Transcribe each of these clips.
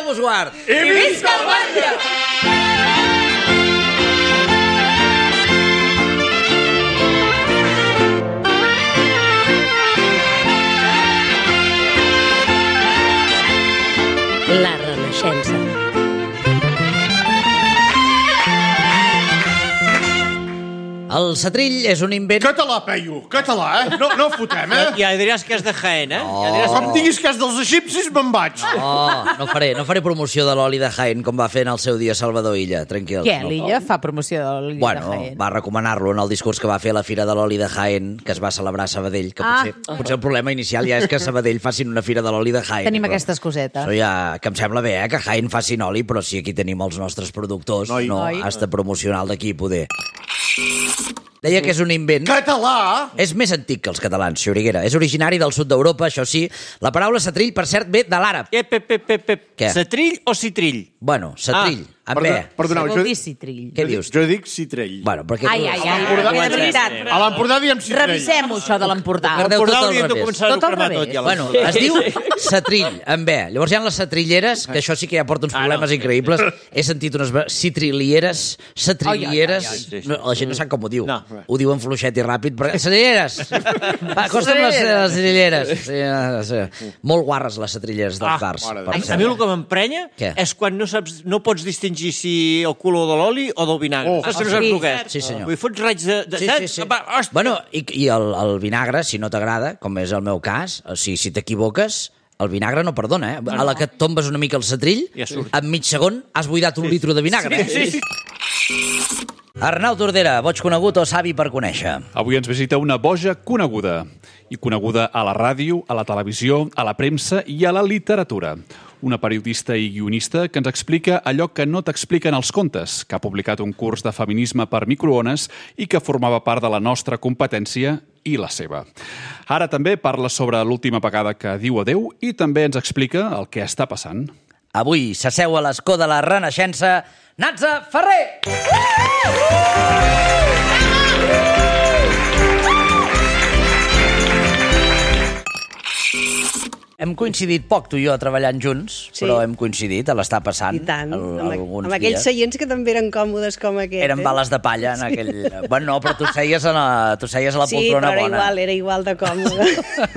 Déu vos guard! I visca el batlle! La Renaixença. El setrill és un invent... Català, Peyu, català, eh? No fotem, eh? Ja diràs que és de Jaén, eh? Oh. Ja diràs Com diguis que és dels egipcis, me'n vaig. No faré promoció de l'oli de Jaén com va fer en el seu dia Salvador Illa, tranquil. Què, l'Illa fa promoció de l'oli de Jaén? Va recomanar-lo en el discurs que va fer a la Fira de l'Oli de Jaén, que es va celebrar a Sabadell, que potser el problema inicial ja és que a Sabadell facin una Fira de l'Oli de Jaén. Tenim aquestes cosetes. Això ja, que em sembla bé, que Jaén facin oli, però si aquí tenim els nostres productors, has de promocionar el d'aquí, poder. Deia que és un invent... Català! És més antic que els catalans, Xuriguera. És originari del sud d'Europa, això sí. La paraula setrill, per cert, ve de l'àrab. Què? Setrill o citrill? Bueno, setrill. Amb bé. Perdoneu, Vol dir citrill. Què dius? Jo dic citrell. Bueno, perquè... Ai, de veritat. A l'Empordà diem citrell. Revisem-ho, això de l'Empordà. Perdeu tot al hauríem de revés. començar a Tot al cremar revés. tot, ja. Bueno, es diu setrill, amb bé. Llavors hi ha les setrilleres, que això sí que ja porta uns problemes increïbles. He sentit unes citrilieres, setrilieres... No, la gent no sap com ho diu. No. Ho diuen fluixet i ràpid, perquè... Setrilleres! Va, acosta'm les setrilleres. Sí. Molt guarres les setrilleres dels bars. per A cert. mi el que m'emprenya Què? és quan no pots distingir si el color de l'oli o del vinagre. Saps que no saps el que és? Sí, senyor. Vull dir, fots raig de... Sí. Bueno, i el vinagre, si no t'agrada, com és el meu cas, o sigui, si t'equivoques, el vinagre no perdona, eh? A la que et tombes una mica el setrill, Ja surt. en mig segon has buidat un litro de vinagre. Sí. Arnau Tordera, boig conegut o savi per conèixer? Avui ens visita una boja coneguda, i coneguda a la ràdio, a la televisió, a la premsa i a la literatura. Una periodista i guionista que ens explica allò que no t'expliquen els contes, que ha publicat un curs de feminisme per microones i que formava part de la nostra competència i la seva. Ara també parla sobre l'última vegada que diu adeu i també ens explica el que està passant. Avui s'asseu a l'escó de la Renaixença Natza Ferrer! Hem coincidit poc, tu i jo, treballant junts, però hem coincidit a l'estar passant. I tant, alguns amb aquells dies. seients que també eren còmodes com aquest. Eren bales de palla en aquell... Bueno, no, però tu seies a la poltrona Sí, però bona. era igual de còmode.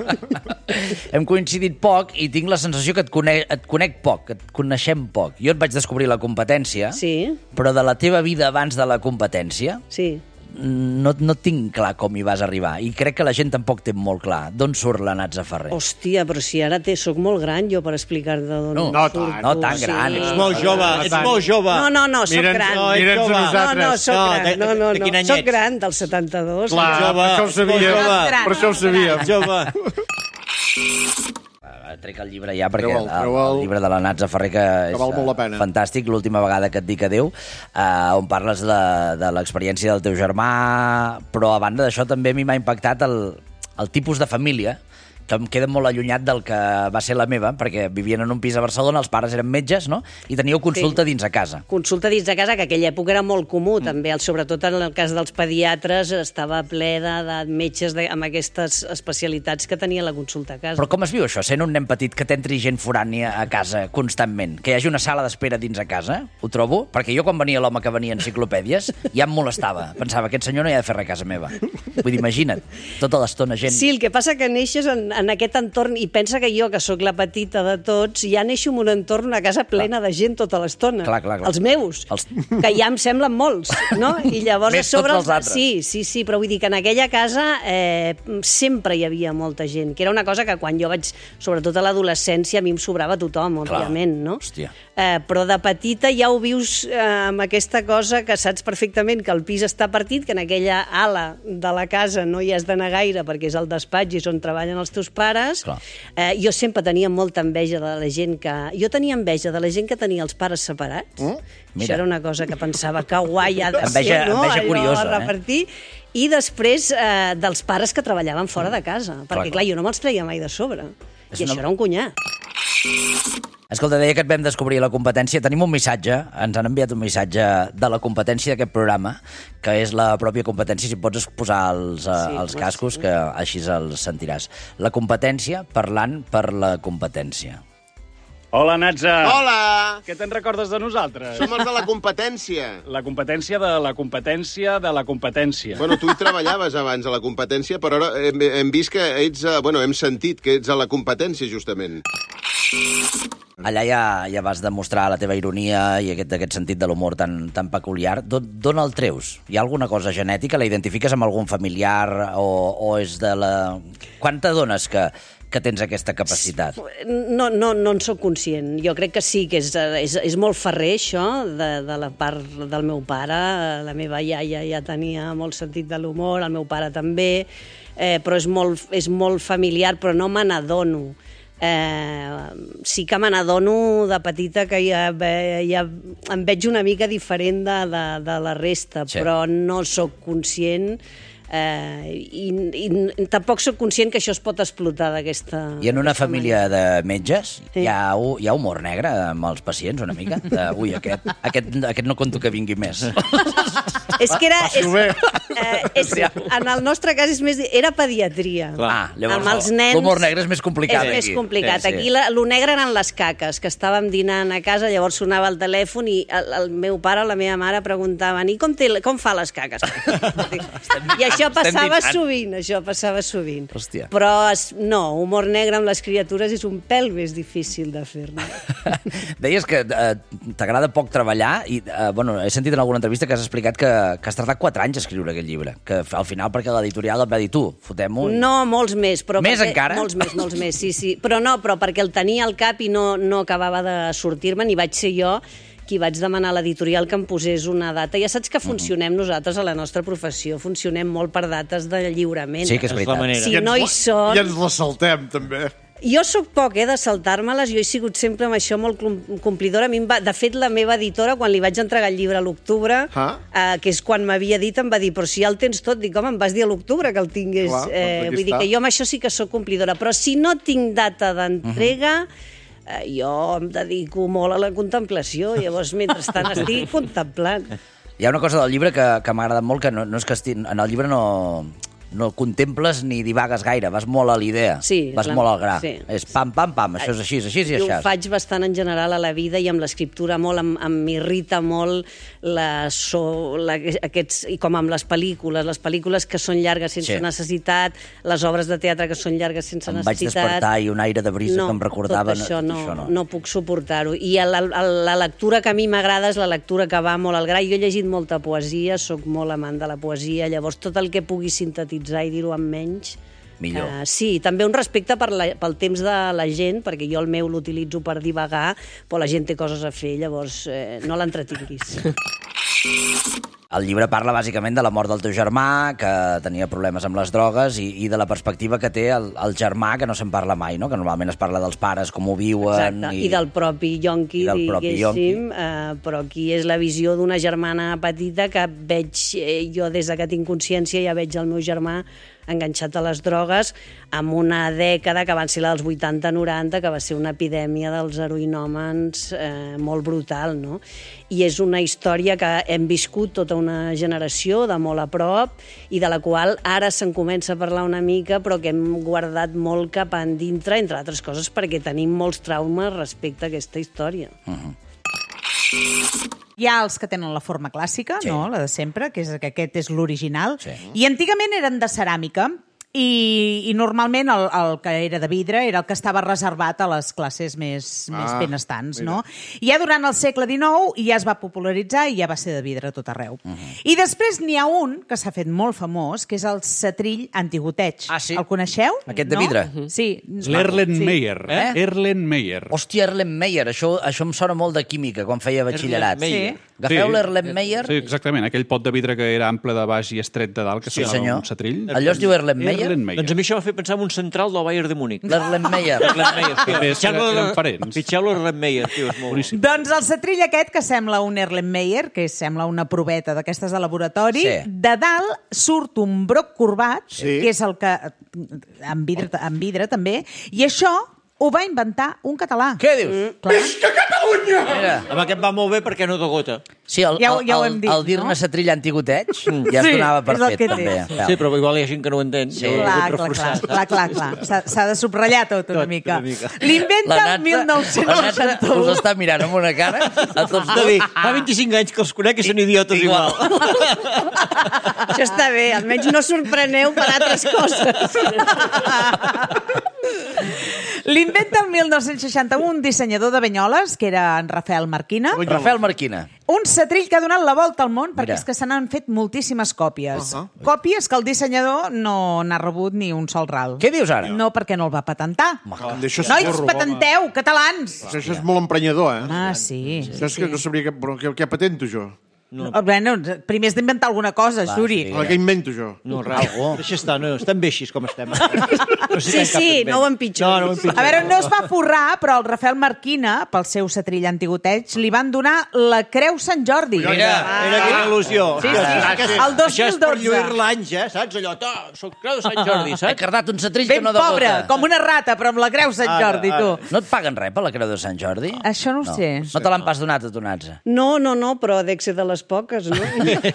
Hem coincidit poc i tinc la sensació que et conec poc, que et coneixem poc. Jo et vaig descobrir la competència, Sí, però de la teva vida abans de la competència sí. no tinc clar com hi vas arribar. I crec que la gent tampoc té molt clar. D'on surt la Natza Ferrer? Hòstia, però si ara sóc molt gran jo per explicar-te d'on No, surto. no tan gran. Ets molt jove, ets molt jove. No, sóc gran. Mira'ns a nosaltres. Sóc gran. de quin any Sóc ets? gran, del 72. Clar, Jove, per això ho sabíem. jove. Per això ho sabíem. Jove. Trec el llibre ja, perquè Treu-el. el llibre de la Natza Ferrer, que és val molt la pena. fantàstic, l'última vegada que et dic adeu, on parles de l'experiència del teu germà, però a banda d'això també a mi m'ha impactat el tipus de família, que em queda molt allunyat del que va ser la meva, perquè vivien en un pis a Barcelona, els pares eren metges, no? I teníeu consulta dins a casa. Consulta dins de casa, que aquella època era molt comú, també, sobretot en el cas dels pediatres, estava ple de metges amb aquestes especialitats que tenia la consulta a casa. Però com es viu això, sent un nen petit que t'entri gent forània a casa constantment? Que hi hagi una sala d'espera dins a casa? Ho trobo? Perquè jo quan venia l'home que venia enciclopèdies ja em molestava. Pensava, aquest senyor no hi ha de fer res a casa meva. Vull dir, imagina't, tota l'estona gent... Sí, el que passa que neixes en aquest entorn, i pensa que jo, que sóc la petita de tots, ja neixo en un entorn, una casa plena de gent tota l'estona. Clar. Els meus, que ja em semblen molts, no? I llavors Més a sobre... tots els altres. Sí, però vull dir que en aquella casa sempre hi havia molta gent, que era una cosa que quan jo vaig, sobretot a l'adolescència, a mi em sobrava tothom, òbviament, no? Hòstia. Però de petita ja ho vius amb aquesta cosa que saps perfectament que el pis està partit, que en aquella ala de la casa no hi has d'anar gaire perquè és el despatx i és on treballen els teus pares. Jo sempre tenia molta enveja de la gent que... Jo tenia enveja de la gent que tenia els pares separats. Això era una cosa que pensava que guai ha de ser, no? Enveja curiosa, allò a repartir. I després dels pares que treballaven fora de casa. Perquè, clar, jo no me'ls treia mai de sobre. I això era un cunyat. Escolta, deia que et vam descobrir la competència. Tenim un missatge, ens han enviat un missatge de la competència d'aquest programa, que és la pròpia competència, si pots posar els cascos, que així els sentiràs. La competència parlant per la competència. Hola, Natza. Hola! Què te'n recordes de nosaltres? Som els de la competència. La competència de la competència de la competència. Bueno, tu hi treballaves abans a la competència, però ara hem vist que ets... hem sentit que ets a la competència, justament. Allà ja vas demostrar la teva ironia i aquest sentit de l'humor tan peculiar. D'on el treus? Hi ha alguna cosa genètica? La identifiques amb algun familiar o és de la... Quan t'adones que tens aquesta capacitat? No en sóc conscient. Jo crec que sí, que és molt ferrer, això, de la part del meu pare. La meva iaia ja tenia molt sentit de l'humor, el meu pare també, però és molt familiar, però no me n'adono. Sí que me n'adono de petita que ja em veig una mica diferent de la resta, sí. Però no sóc conscient i tampoc sóc conscient que això es pot explotar d'aquesta... I en una família de metges hi ha humor negre amb els pacients, una mica? Ui, aquest no conto que vingui més. És que en el nostre cas era pediatria. Llavors l'humor negre és més complicat. És més complicat. Aquí lo negre eren les caques, que estàvem dinant a casa, llavors sonava el telèfon i el meu pare o la meva mare preguntaven i com fa les caques? I això passava sovint. Hòstia. Però no, humor negre amb les criatures és un pèl més difícil de fer-ne. Deies que t'agrada poc treballar i he sentit en alguna entrevista que has explicat que has tardat 4 anys a escriure aquest llibre, que al final perquè l'editorial et va dir tu, fotem-ho... No, molts més. Més encara? Molts més, sí. Però perquè el tenia al cap i no acabava de sortir-me, ni vaig ser jo qui vaig demanar a l'editorial que em posés una data. Ja saps que funcionem nosaltres a la nostra professió, funcionem molt per dates de lliurament. Sí, que és veritat. Si no hi són... I ens la saltem, també. Jo sóc poc, de saltar-me-les, jo he sigut sempre amb això molt complidora. De fet, la meva editora, quan li vaig entregar el llibre a l'octubre, que és quan m'havia dit, em va dir, però si ja el tens tot, dic, home, em vas dir a l'octubre que el tingués. Vull dir que jo amb això sí que sóc complidora, però si no tinc data d'entrega... jo em dedico molt a la contemplació, llavors mentrestant estic contemplant. Hi ha una cosa del llibre que m'ha agradat molt, que no és que en el llibre no contemples ni divagues gaire, vas molt a l'idea, vas molt al gra. Sí. És pam, això és així i això. Jo ho faig bastant en general a la vida i amb l'escriptura molt, m'irrita molt i com amb les pel·lícules que són llargues sense necessitat, les obres de teatre que són llargues sense necessitat. Em vaig despertar i un aire de brisa que em recordava... Tot això no puc suportar-ho. I la lectura que a mi m'agrada és la lectura que va molt al gra. Jo he llegit molta poesia, sóc molt amant de la poesia, llavors tot el que pugui sintetitzar i dir-ho amb menys... Millor. Sí, també un respecte pel temps de la gent, perquè jo el meu l'utilitzo per divagar, però la gent té coses a fer, llavors no l'entretinguis. El llibre parla bàsicament de la mort del teu germà, que tenia problemes amb les drogues, i de la perspectiva que té el germà, que no se'n parla mai, no? Que normalment es parla dels pares, com ho viuen... Exacte, i del propi Yonqui, diguéssim, però aquí és la visió d'una germana petita que veig, jo des que tinc consciència ja veig el meu germà enganxat a les drogues amb una dècada que van ser la dels 80-90, que va ser una epidèmia dels heroïnòmens molt brutal, no? I és una història que hem viscut tota una generació de molt a prop i de la qual ara se'n comença a parlar una mica, però que hem guardat molt cap endintre, entre altres coses perquè tenim molts traumes respecte a aquesta història. Hi ha els que tenen la forma clàssica, no? La de sempre, que aquest és l'original. I antigament eren de ceràmica i normalment el que era de vidre era el que estava reservat a les classes més benestants, no? I ja durant el segle XIX ja es va popularitzar i ja va ser de vidre a tot arreu. I després n'hi ha un que s'ha fet molt famós, que és el setrill antigoteig. El coneixeu? Aquest de vidre? Sí. L'Erlenmeyer. Erlenmeyer. Hòstia, Erlenmeyer. Això em sona molt de química, quan feia batxillerat. Agafeu l'Erlenmeyer... Sí, exactament. Aquell pot de vidre que era ample de baix i estret de dalt, que semblava un setrill. Allò es diu Erlenmeyer? Doncs a mi això m'ha fet pensar en un central del Bayern de Múnich. L'Erlenmeyer. Eren parents. Pitxeu l'Erlenmeyer, tio, és molt boníssim. Doncs el setrill aquest, que sembla un Erlenmeyer, que sembla una proveta d'aquestes de laboratori, de dalt surt un broc corbat, que és el que... en vidre també, i això ho va inventar un català. Què dius? Visca Catalunya! Mira. Amb aquest va molt bé perquè no degota. Sí, Ja ho hem dit, el dir-ne no? setrill antigoteig ja es donava per és el fet, que té. també. Sí, però igual hi ha gent que no ho entén. Sí. Clar. S'ha de subratllar tot una mica. L'inventa el La Nata us 1961. està mirant amb una cara a tots De dir, fa 25 anys que els conec i són idiotes igual. Això està bé, almenys no sorpreneu per altres coses. L'inventa el 1961 un dissenyador de Banyoles, que era en Rafael Marquina. Rafael Marquina. Un setrill que ha donat la volta al món, perquè Mira. és que se n'han fet moltíssimes còpies. Còpies que el dissenyador no n'ha rebut ni un sol ral. Què dius ara? No, perquè no el va patentar. Això és Nois, porro, patenteu, catalans! Això és molt emprenyador, eh? Ah, sí. Això és que no sabria què patento jo. Bueno, primer has d'inventar alguna cosa, Xuri. Què invento jo? No, res. Deixa estar, no, estem bé així com estem. No Sí, no ho empitjor. No ho empitjor. A veure, no es va forrar, però el Rafael Marquina, pel seu setrill antigoteig, li van donar la Creu Sant Jordi. Mira, quina il·lusió. Sí, sí. El Això és per 2012. lluir l'anys, saps? Allò, soc creu de Sant Jordi, He saps? cardat un setrill que Ben no degota. pobre, com una rata, però amb la Creu Sant Jordi, tu. No et paguen res per la Creu de Sant Jordi? Això no ho sé. No te l'han pas donat a tu, Natza? No, però dec ser de les poques, no?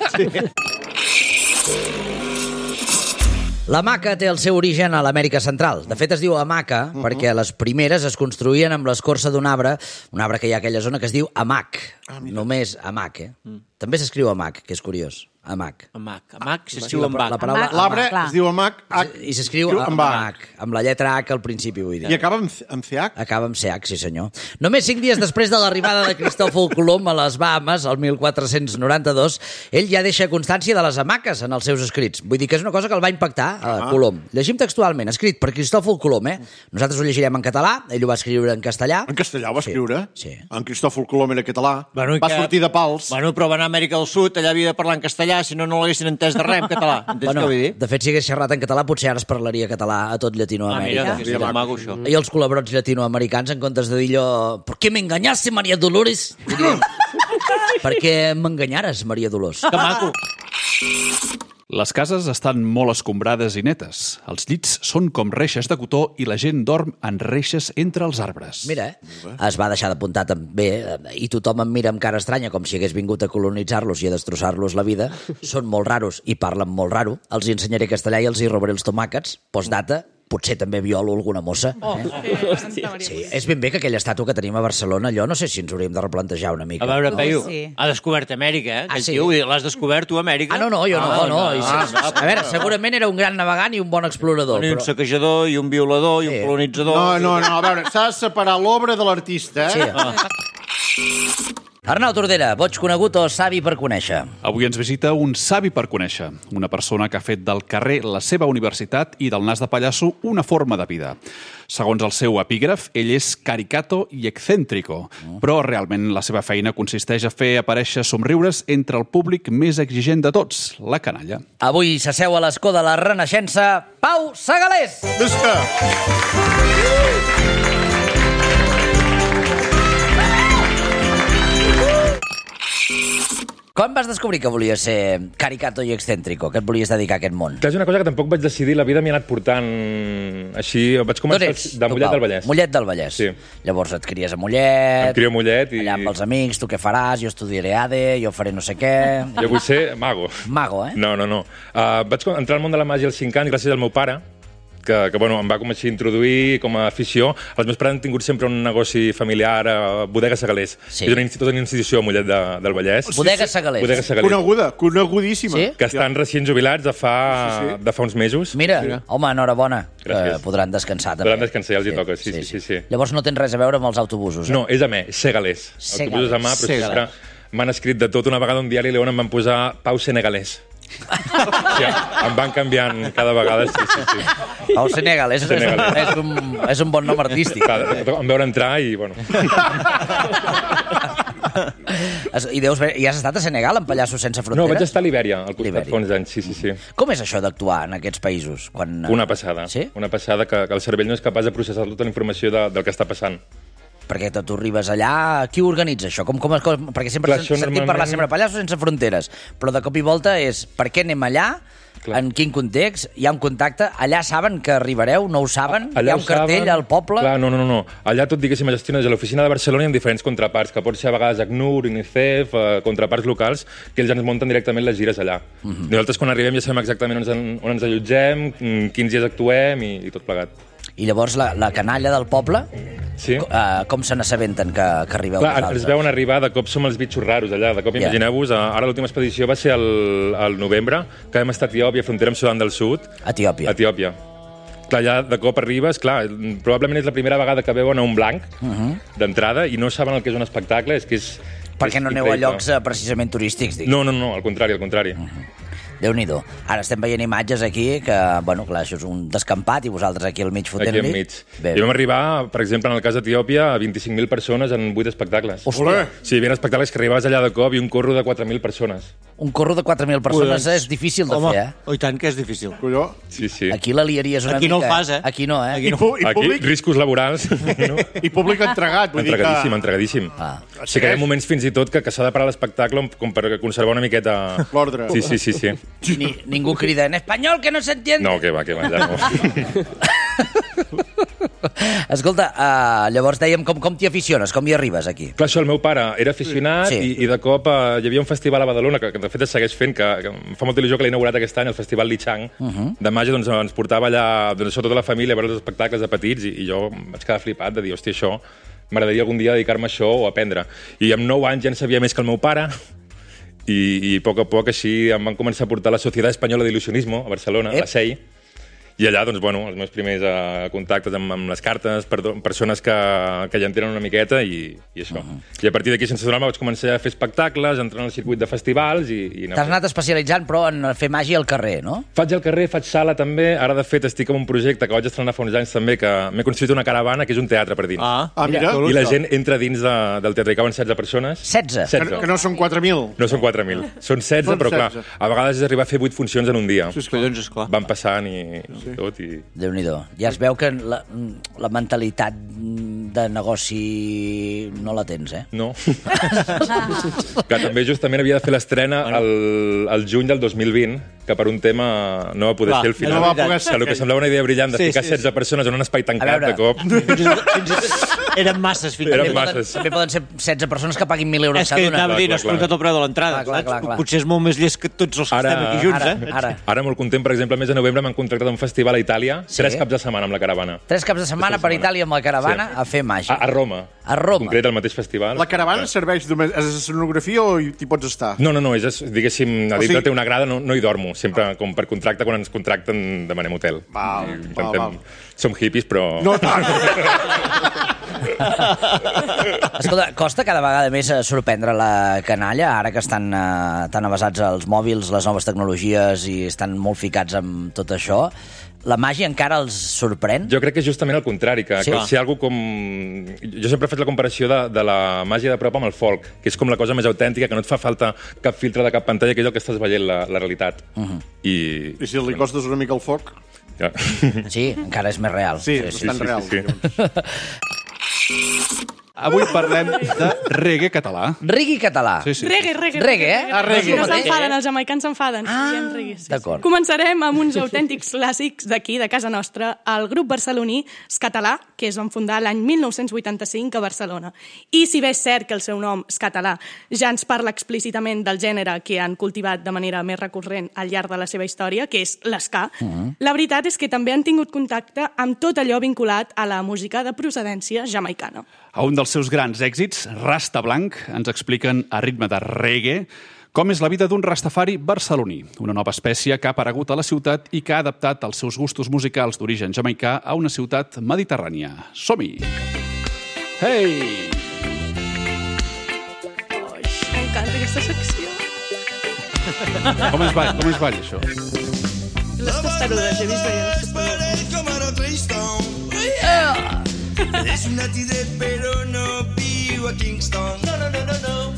La maca té el seu origen a l'Amèrica Central. De fet, es diu hamaca perquè les primeres es construïen amb l'escorça d'un arbre que hi ha a aquella zona que es diu hamac. Només hamac, eh? També s'escriu hamac, que és curiós. Hamac. Hamac s'escriu amb H. La paraula L'arbre clar. es diu hamac i s'escriu amb hamac, amb la lletra H al principi, vull dir. i acaba amb CH. Acaba amb CH, sí senyor. Només 5 dies després de l'arribada de Cristòfol Colom a les Bahames, el 1492, ell ja deixa constància de les hamaques en els seus escrits. Vull dir que és una cosa que el va impactar a Colom. Llegim textualment, escrit per Cristòfol Colom, eh? Nosaltres ho llegirem en català, ell ho va escriure en castellà. En castellà ho va escriure? Sí. En Cristòfol Colom era català. Bueno, Va sortir de pals. Bueno, però va anar a Amèrica del Sud, allà havia de parlar en castellà, si no, no l'haguessin entès de res en català. Entens què vull dir? De fet, si hagués xerrat en català, potser ara es parlaria català a tot Llatinoamèrica. Mira, maco, això. I els col·laborats llatinoamericans, en comptes de dir allò ¿por qué me engañaste, María Dolores? Dirien, per què m'enganyares, Maria Dolors? Que maco. Les cases estan molt escombrades i netes. Els llits són com reixes de cotó i la gent dorm en reixes entre els arbres. Mira, es va deixar d'apuntar també, i tothom em mira amb cara estranya, com si hagués vingut a colonitzar-los i a destrossar-los la vida. Són molt raros i parlen molt raro. Els hi ensenyaré castellà i els hi robaré els tomàquets. Postdata, potser també violo alguna mossa. Sí, és ben bé que aquella estàtua que tenim a Barcelona, allò no sé si ens hauríem de replantejar una mica. A veure, Peyu, Sí. ha descobert Amèrica, eh? Aquell sí? tio, l'has descobert tu, Amèrica? Ah, no, jo no. A veure, segurament era un gran navegant i un bon explorador. I un saquejador, i un violador, i un colonitzador... No, a veure, s'ha de separar l'obra de l'artista, eh? Arnau Tordera, boig conegut o savi per conèixer? Avui ens visita un savi per conèixer, una persona que ha fet del carrer la seva universitat i del nas de pallasso una forma de vida. Segons el seu epígraf, ell és caricato i excèntrico, però realment la seva feina consisteix a fer aparèixer somriures entre el públic més exigent de tots, la canalla. Avui s'asseu a l'escó de la Renaixença, Pau Segalés! Visca! Quan vas descobrir que volies ser caricato i excèntrico, que et volies dedicar a aquest món? Que és una cosa que tampoc vaig decidir, la vida m'hi ha anat portant així. Vaig començar de Mollet del Vallès. Mollet del Vallès. Sí. Llavors et cries a Mollet... Em crio a Mollet i... Allà amb els amics, tu què faràs? Jo estudiaré ADE, jo faré no sé què... Jo vull ser mago. Mago, eh? No. Vaig entrar al món de la màgia als 5 anys gràcies al meu pare, que bueno, em va com així introduir com a afició. Els meus pares han tingut sempre un negoci familiar a Bodega Segalés. Sí. És tota una institució a Mollet del Vallès. Bodega Segalés. Bodega Segalés. Conegudíssima. Sí? Que estan recient jubilats de fa uns mesos. Mira, home, enhorabona. Gràcies. Podran descansar, també. Podran descansar, ja els hi toca, sí. Llavors no tens res a veure amb els autobusos, eh? No, és a me, Segalés. Autobusos a mà, però sempre m'han escrit de tot. Una vegada un diari León em van posar Pau Senegalès. Sí, em van canviant cada vegada, sí. Pau Senegalès és un bon nom artístic. Em veure entrar i, bueno... I has estat a Senegal, en Pallassos sense fronteres? No, vaig estar a Libèria, al costat fa uns anys, sí. Com és això d'actuar en aquests països? Una passada. Sí? Una passada que el cervell no és capaç de processar tota la informació del que està passant. Perquè tu arribes allà... Qui ho organitza, això? Perquè sempre sentim parlar sempre Pallassos sense fronteres, però de cop i volta és per què anem allà, En quin context? Hi ha un contacte? Allà saben que arribareu? No ho saben? Allà hi ha un cartell al poble? Clar, no. Allà tot, diguéssim, es gestiona des de l'oficina de Barcelona i amb diferents contraparts, que pot ser a vegades ACNUR, UNICEF, contraparts locals, que ells ens munten directament les gires allà. Nosaltres, quan arribem, ja sabem exactament on ens allotgem, quins dies actuem i tot plegat. I llavors la canalla del poble, sí? Com se n'assabenten que arribeu vosaltres? Ens veuen arribar, de cop som els bitxos raros allà, de cop imagineu-vos, ara l'última expedició va ser al novembre, que vam estar a Etiòpia, frontera amb Sudan del Sud. Etiòpia. Clar, allà de cop arribes, clar, probablement és la primera vegada que veuen a un blanc d'entrada i no saben el que és un espectacle, és que és... Perquè no aneu a llocs precisament turístics, dic. No, al contrari. Déu-n'hi-do. Ara estem veient imatges aquí que, bueno, clar, això és un descampat i vosaltres aquí al mig fotent-li. Aquí al mig. I vam arribar, per exemple, en el cas d'Etiòpia, a 25.000 persones en 8 espectacles. Hòstia! Sí, hi havia espectacles que arribaves allà de cop i un corro de 4.000 persones. Un corro de 4.000 persones és difícil de fer, Oh, i tant que és difícil. Colló. Sí. Aquí la liaries una mica. Aquí no el fas, eh? Aquí no, eh? Aquí, riscos laborals. I públic entregat. Entregadíssim. Sí que hi ha moments fins i tot que s'ha de parar l'espectacle com per conservar una miqueta... L'ordre. Sí. Ningú crida en espanyol, que no s'entiende. No, que va, ja no. Escolta, llavors dèiem com t'hi aficiones, com hi arribes aquí? Clar, això, el meu pare era aficionat i de cop hi havia un festival a Badalona que de fet es segueix fent, que em fa molta il·lusió que l'he inaugurat aquest any, el Festival Lichang de màgia, doncs ens portava allà, doncs, tota la família a veure els espectacles de petits i jo vaig quedar flipat de dir, hòstia, això m'agradaria algun dia dedicar-me a això o aprendre. I amb 9 anys ja en sabia més que el meu pare i a poc així em van començar a portar la Societat Espanyola d'Il·lusionismo a Barcelona, a la SEI, i allà, doncs, bueno, els meus primers contactes amb les cartes, persones que ja en tenen una miqueta i això. I a partir d'aquí, sense donar-me, vaig començar a fer espectacles, entrar en el circuit de festivals i T'has anat especialitzant, però, en fer màgia al carrer, no? Faig al carrer, faig sala també. Ara, de fet, estic en un projecte que vaig estrenar fa uns anys també, que m'he construït una caravana, que és un teatre per dins. Mira. I la gent entra dins del teatre. Hi caben 16 persones. 16? Que no són 4.000. No són 4.000. Són 16, però clar, a vegades és arribar a fer 8 funcions en un dia. Sí, collons, esclar. Van passant i tot. Déu-n'hi-do. Ja es veu que la mentalitat de negoci no la tens, eh? No. Que també justament havia de fer l'estrena al juny del 2020, que per un tema no va poder ser al final. No va poder ser. Que el que semblava una idea brillant de ficar 16 persones en un espai tancat de cop. Eren masses, fins Eren masses. També poden ser 16 persones que paguin 1.000 euros cada una. És que anava a dir, no has comptat el preu de l'entrada. Potser és molt més llest que tots els que estem aquí junts, eh? Ara molt content, per exemple, el mes de novembre m'han contractat un festival a Itàlia, 3 caps de setmana amb la caravana. 3 caps de setmana per Itàlia amb la caravana a fer màgia. A Roma. A Roma. Concret, al mateix festival. La caravana serveix només a escenografia o t'hi pots estar? No, és, diguéssim, a dintre té una grada, no hi dormo, sempre com per contracte, quan ens contracten demanem hotel. Val. Som hippies, però... No tant. Escolta, costa cada vegada més sorprendre la canalla, ara que estan tan avasats als mòbils, les noves tecnologies i estan molt ficats amb tot això. La màgia encara els sorprèn? Jo crec que és justament el contrari, que si algú com... Jo sempre faig la comparació de la màgia de prop amb el folk, que és com la cosa més autèntica, que no et fa falta cap filtre de cap pantalla, que és el que estàs veient, la realitat. I si li costes una mica el foc? Ja. Sí, encara és més real. Sí, és bastant real. Avui parlem de reggae català. Reggae català? Sí. Reggae. Reggae, eh? Reggae. Si no s'enfaden, els jamaicans s'enfaden. D'acord. Començarem amb uns autèntics clàssics d'aquí, de casa nostra, el grup barceloní Skatalà, que es van fundar l'any 1985 a Barcelona. I si bé és cert que el seu nom, Skatalà, ja ens parla explícitament del gènere que han cultivat de manera més recurrent al llarg de la seva història, que és l'esca, la veritat és que també han tingut contacte amb tot allò vinculat a la música de procedència jamaicana. A un dels seus grans èxits, Rasta Blanc, ens expliquen a ritme de reggae com és la vida d'un rastafari barceloní, una nova espècie que ha aparegut a la ciutat i que ha adaptat els seus gustos musicals d'origen jamaicà a una ciutat mediterrània. Som-hi! Hey! M'encanta aquesta secció. Com es balla, això? Les testarudes, he vist veient les testarudes. És un nativet, però no viu a Kingston. No.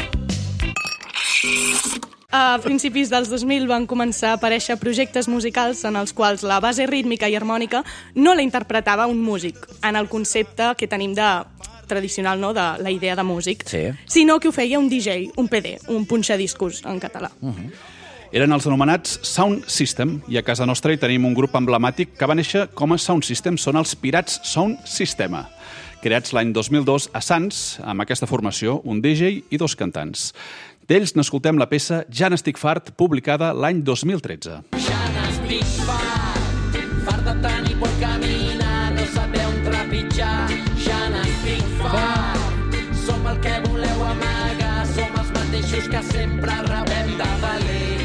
A principis dels 2000 van començar a aparèixer projectes musicals en els quals la base rítmica i harmònica no la interpretava un músic, en el concepte que tenim de tradicional, no?, de la idea de músic, sinó que ho feia un DJ, un PD, un punxadiscos en català. Eren els anomenats Sound System, i a casa nostra hi tenim un grup emblemàtic que va néixer com a Sound System, són els Pirats Sound Systema. Creats l'any 2002 a Sants, amb aquesta formació, un DJ i 2 cantants. D'ells n'escoltem la peça Ja n'estic fart, publicada l'any 2013. Ja n'estic fart de tenir por caminar, no saber on trepitjar. Ja n'estic fart, som el que voleu amagar, som els mateixos que sempre rebem de valer.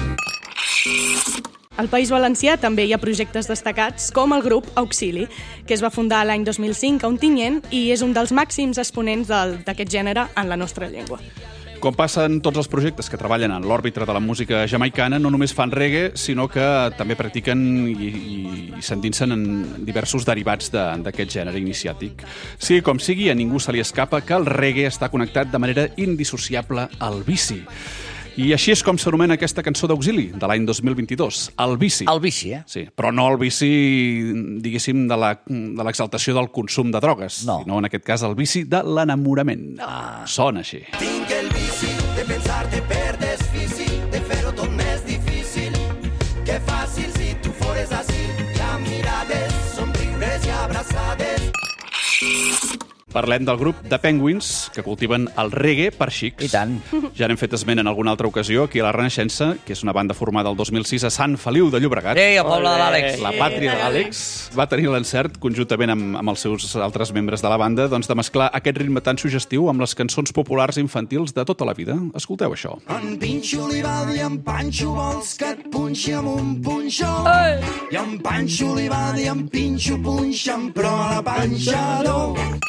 Al País Valencià també hi ha projectes destacats com el grup Auxili, que es va fundar l'any 2005 a Ontinyent i és un dels màxims exponents d'aquest gènere en la nostra llengua. Com passen tots els projectes que treballen en l'òrbita de la música jamaicana, no només fan reggae, sinó que també practiquen i s'endinsen en diversos derivats d'aquest gènere iniciàtic. Sigui com sigui, a ningú se li escapa que el reggae està connectat de manera indissociable al vici. I així és com s'anomena aquesta cançó d'Auxili, de l'any 2022, El Vici. El vici, eh? Sí, però no el vici, diguéssim, de l'exaltació del consum de drogues, sinó en aquest cas el vici de l'enamorament. Sona així. Tinc el vici de pensar-te per desfici, de fer-ho tot més difícil. Que fàcil si tu fores així, i amb mirades, somriures i abraçades. Parlem del grup The Penguins, que cultiven el reggae per xics. I tant. Ja n'hem fet esment en alguna altra ocasió, aquí a la Renaixença, que és una banda formada el 2006 a Sant Feliu de Llobregat. Ei, el poble de l'Àlex. La pàtria de l'Àlex va tenir l'encert, conjuntament amb els seus altres membres de la banda, doncs, de mesclar aquest ritme tan suggestiu amb les cançons populars infantils de tota la vida. Escolteu això. En Pinxo li va dir en Panxo, vols que et punxi amb un punxó? I en Panxo li va dir en Pinxo, punxa'm, però a la panxa no.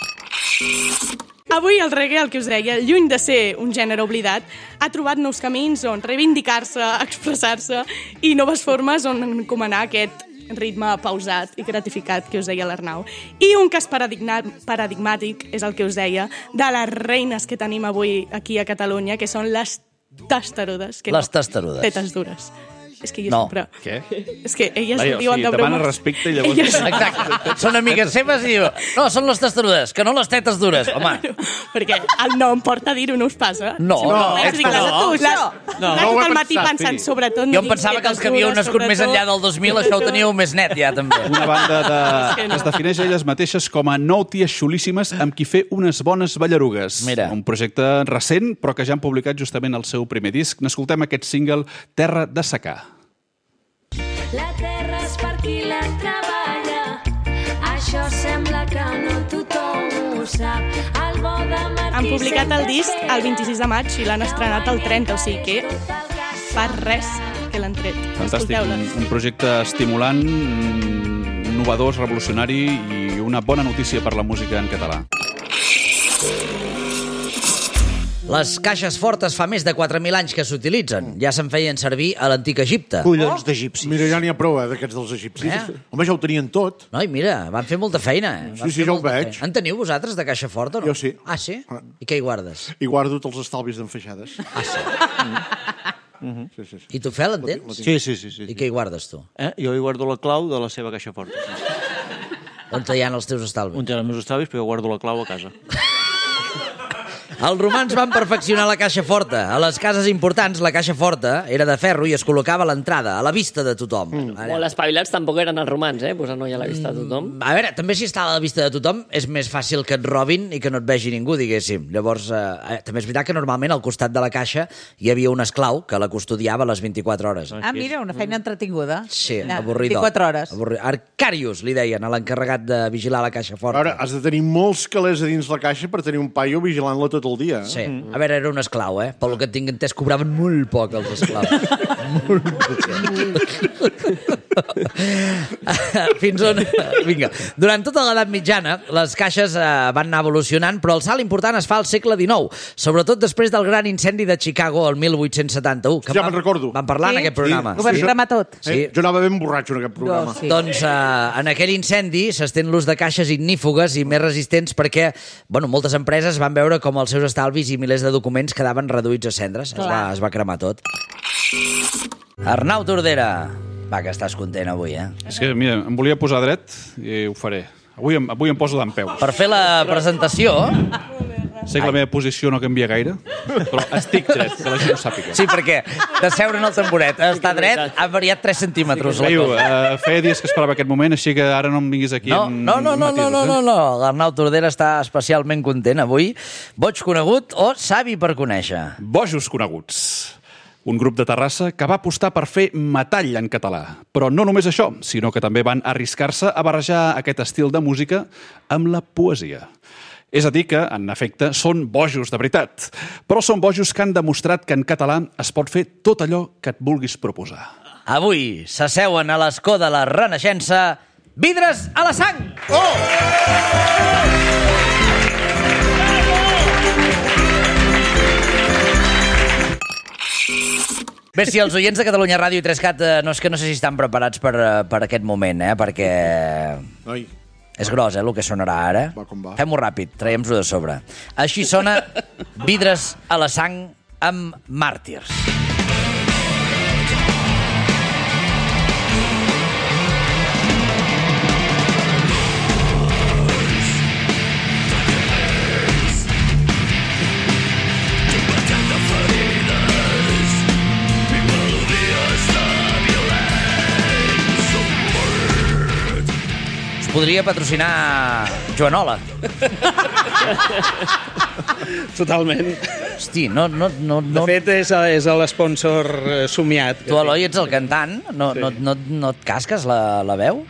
Avui el reggae, el que us deia, lluny de ser un gènere oblidat, ha trobat nous camins on reivindicar-se, expressar-se i noves formes on encomanar aquest ritme pausat i gratificat que us deia l'Arnau. I un cas paradigmàtic és el que us deia de les reines que tenim avui aquí a Catalunya, que són les testarudes. Les testarudes. Tetes dures. És que jo No. sempre... Què? És que elles Vaja, diuen de broma... demana respecte i llavors... Exacte. Són amigues seves i diu, no, són les testarudes, que no les tetes dures. Home, Perquè el nom porta a dir-ho, no us passa? No, Simplement no, dic, no. No tot el matí pensant, sobretot... jo em pensava que els que havíeu nascut més enllà del 2000 això ho teníeu més net ja, també. Una banda que es defineix a elles mateixes com a 9 ties xulíssimes amb qui fer unes bones ballarugues. Mira. Un projecte recent, però que ja han publicat justament el seu primer disc. N'escoltem aquest single, Terra de secà. La terra és per qui la treballa, això sembla que no tothom ho sap. El bo de Martí Han publicat el disc el 26 de maig i l'han estrenat el 30, o sigui que fa res que l'han tret. Fantàstic, Escolteu-la. un projecte estimulant, innovador, revolucionari i una bona notícia per la música en català. Les caixes fortes fa més de 4.000 anys que s'utilitzen. Ja se'n feien servir a l'antic Egipte. Collons d'egipcis. Mira, ja n'hi ha prou, d'aquests dels egipcis. Home, ja ho tenien tot. Noi, mira, van fer molta feina. Sí, ja ho veig. En teniu vosaltres de caixa forta o no? Jo sí. Ah, sí? I què hi guardes? I guardo tots els estalvis d'enfeixades. Ah, sí? Sí, sí, sí. I tu, Fel, en tens? Sí. I què hi guardes, tu? Jo hi guardo la clau de la seva caixa forta. On hi ha els teus estalvis? On hi ha els meus estalvis, però jo guardo la clau a casa. Els romans van perfeccionar la caixa forta. A les cases importants, la caixa forta era de ferro i es col·locava a l'entrada, a la vista de tothom. Molt espavilats tampoc eren els romans, posant-ho ja a la vista de tothom. A veure, també si està a la vista de tothom és més fàcil que et robin i que no et vegi ningú, diguéssim. Llavors, també és veritat que normalment al costat de la caixa hi havia un esclau que la custodiava les 24 hores. Ah, mira, una feina entretinguda. Sí, No, avorridor. 24 hores. Arcarius, li deien, a l'encarregat de vigilar la caixa forta. Ara, has de tenir molts calés a dins la caixa per tenir un paio vigilant-la tot el dia. Sí, a veure, era un esclau, Pel que tinc entès, cobraven molt poc els esclaus. Molt poc. Fins on... Vinga. Durant tota l'edat mitjana, les caixes van anar evolucionant, però el salt important es fa al segle XIX, sobretot després del gran incendi de Chicago el 1871. Que Ja me'n recordo. Vam parlar en aquest programa. Ho vam cremar tot. Sí. Jo anava ben borratxo en aquest programa. Sí. Doncs en aquell incendi s'estén l'ús de caixes ignífugues i més resistents perquè moltes empreses van veure com els seus estalvis i milers de documents quedaven reduïts a cendres. Es va cremar tot. Arnau Tordera. Va, que estàs content avui, És que, mira, em volia posar dret i ho faré. Avui em poso d'en peus. Per fer la presentació... Sé que la meva posició no canvia gaire, però estic dret, que la gent ho sàpiga. Sí, perquè de seure en el tamboret a estar dret ha variat 3 centímetres. Feia dies que esperava aquest moment, així que ara no em vinguis aquí amb matisos. No. L'Arnau Tordera està especialment content avui. Boig conegut o savi per conèixer? Bojos coneguts. Un grup de Terrassa que va apostar per fer metall en català. Però no només això, sinó que també van arriscar-se a barrejar aquest estil de música amb la poesia. És a dir que, en efecte, són bojos de veritat. Però són bojos que han demostrat que en català es pot fer tot allò que et vulguis proposar. Avui s'asseuen a l'escó de la Renaixença Vidres a la sang! Bé, si els oients de Catalunya Ràdio i 3CAT no sé si estan preparats per aquest moment, perquè... Ai. És gros, el que sonarà ara. Fem-ho ràpid, traiem-ho de sobre. Així sona Vidres a la sang amb Màrtirs. Podria patrocinar Joanola. Totalment. Hosti, no... De fet, és l'esponsor somiat. Tu, Eloi, ets el cantant. No et casques la veu?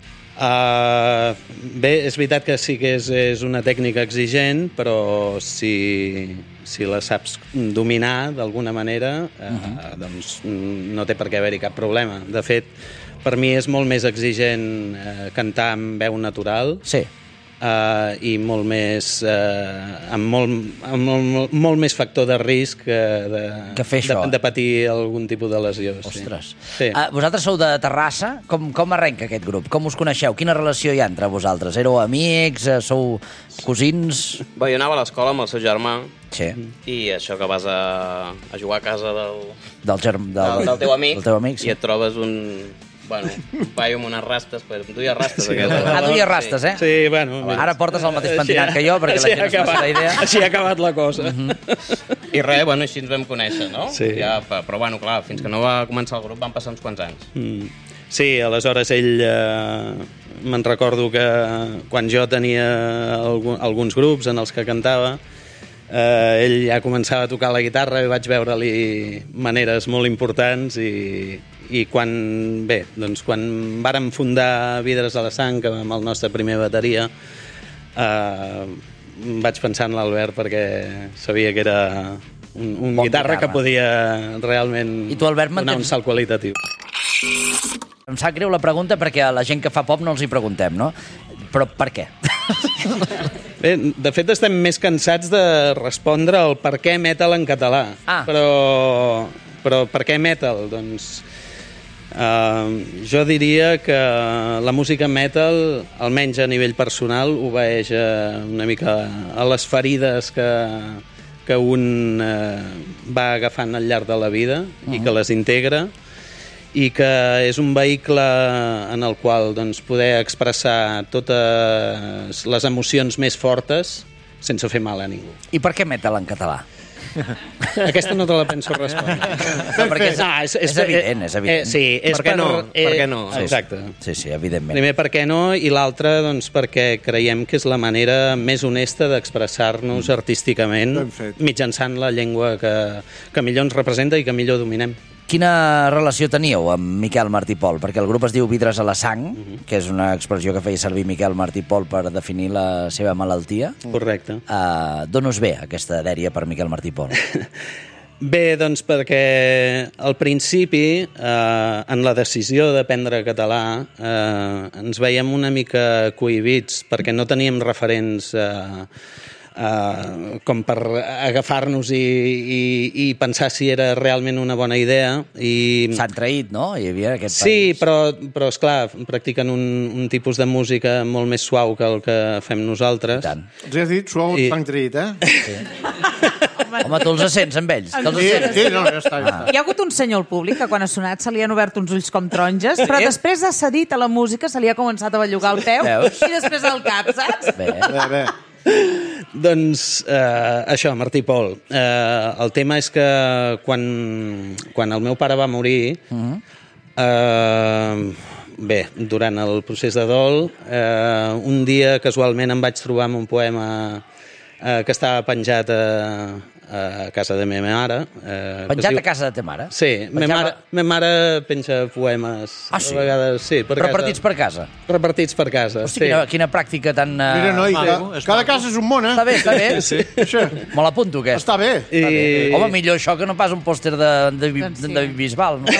Bé, és veritat que sí que és una tècnica exigent, però si la saps dominar d'alguna manera, doncs no té per què haver-hi cap problema. De fet, per mi és molt més exigent cantar amb veu natural i molt més amb molt més factor de risc de patir algun tipus de lesió. Ostres. Sí. Vosaltres sou de Terrassa. Com arrenca aquest grup? Com us coneixeu? Quina relació hi ha entre vosaltres? Éreu amics? Sou cosins? Bé, jo anava a l'escola amb el seu germà. Sí. I això que vas a jugar a casa del teu amic, i et trobes un paio amb unes rastes, duia rastes. Duia rastes, eh? Sí, bueno. Ara portes el mateix pentinat que jo, perquè la gent es faci la idea. Així ha acabat la cosa. I res, així ens vam conèixer, no? Sí. Però, clar, fins que no va començar el grup van passar uns quants anys. Sí, aleshores ell... Me'n recordo que quan jo tenia alguns grups en els que cantava, ell ja començava a tocar la guitarra i vaig veure-li maneres molt importants i quan vàrem fundar Vidres a la sang amb el nostre primer bateria, vaig pensar en l'Albert perquè sabia que era un guitarra que podia realment donar un salt qualitatiu. Em sap greu la pregunta perquè a la gent que fa pop no els hi preguntem, no? Però per què? Bé, de fet estem més cansats de respondre el per què metal en català. Però per què metal? Doncs jo diria que la música metal, almenys a nivell personal, obeeix una mica a les ferides que un va agafant al llarg de la vida i que les integra, i que és un vehicle en el qual poder expressar totes les emocions més fortes sense fer mal a ningú. I per què metal en català? Aquesta no te la penso respondre. Perquè és evident, és evident. Sí, és per què no? Exacte. Sí, evidentment. Primer, per què no? I l'altre, perquè creiem que és la manera més honesta d'expressar-nos artísticament mitjançant la llengua que millor ens representa i que millor dominem. Quina relació teníeu amb Miquel Martí Pol? Perquè el grup es diu Vidres a la sang, que és una expressió que feia servir Miquel Martí Pol per definir la seva malaltia. Correcte. D'on us ve aquesta dèria per Miquel Martí Pol? Bé, doncs perquè al principi, en la decisió d'aprendre català, ens veiem una mica cohibits perquè no teníem referents com per agafar-nos i pensar si era realment una bona idea. S'han traït, no? Hi havia aquest país. Sí, però esclar, practiquen un tipus de música molt més suau que el que fem nosaltres. Els has dit suau, s'han traït, eh? Sí. Home, tu els sents amb ells? Sí, no, ja està. Hi ha hagut un senyor al públic que quan ha sonat se li han obert uns ulls com taronges, però després ha cedit a la música, se li ha començat a bellugar el peu i després el cap, saps? Bé. Doncs això, Martí i Pol. El tema és que quan el meu pare va morir, bé, durant el procés de dol, un dia casualment em vaig trobar amb un poema que estava penjat a casa de meva mare. Penjat a casa de ta mare? Sí, meva mare penja poemes. Ah, sí? A vegades, sí, per repartits casa. per casa? Repartits per casa, hosti, sí. Quina pràctica tan... Mira, noi, cada casa és un món, Està bé, està bé. Sí. Me l'apunto, aquest. Està bé. Home, millor això que no pas un pòster de Bisbal. No?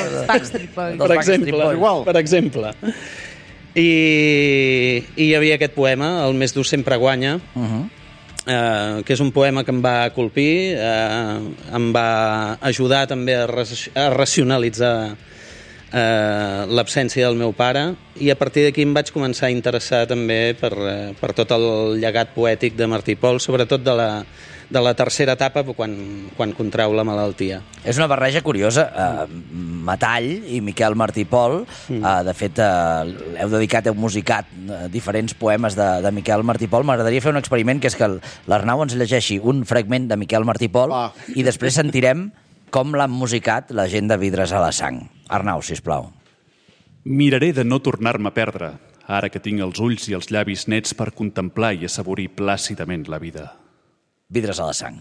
Per exemple. I hi havia aquest poema, El més dur sempre guanya, que és un poema que em va colpir, em va ajudar també a racionalitzar l'absència del meu pare, i a partir d'aquí em vaig començar a interessar també per tot el llegat poètic de Martí i Pol, sobretot de la tercera etapa, quan contrau la malaltia. És una barreja curiosa. Metall i Miquel Martí i Pol, de fet, heu dedicat, heu musicat diferents poemes de Miquel Martí i Pol. M'agradaria fer un experiment, que és que l'Arnau ens llegeixi un fragment de Miquel Martí i Pol i després sentirem com l'han musicat la gent de Vidres a la Sang. Arnau, sisplau. Miraré de no tornar-me a perdre, ara que tinc els ulls i els llavis nets per contemplar i assaborir plàcidament la vida. Vidres a la Sang.